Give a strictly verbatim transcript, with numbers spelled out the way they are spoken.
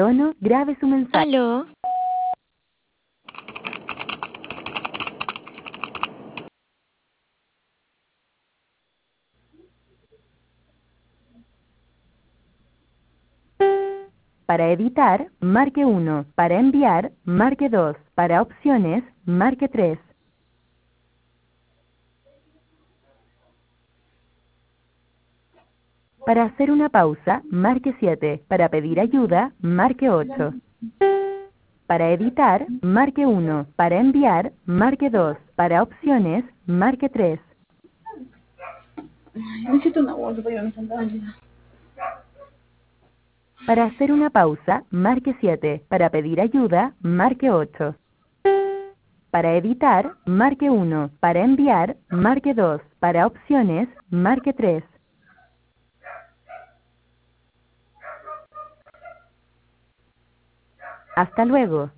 tono, grabe su mensaje. Aló. Para editar, marque uno. Para enviar, marque dos. Para opciones, marque tres. Para hacer una pausa, marque siete. Para pedir ayuda, marque ocho. Para editar, marque uno. Para enviar, marque dos. Para opciones, marque tres. Ay, necesito una bolsa para ir a mi sandalia. Para hacer una pausa, marque siete. Para pedir ayuda, marque ocho. Para editar, marque uno. Para enviar, marque dos. Para opciones, marque tres. Hasta luego.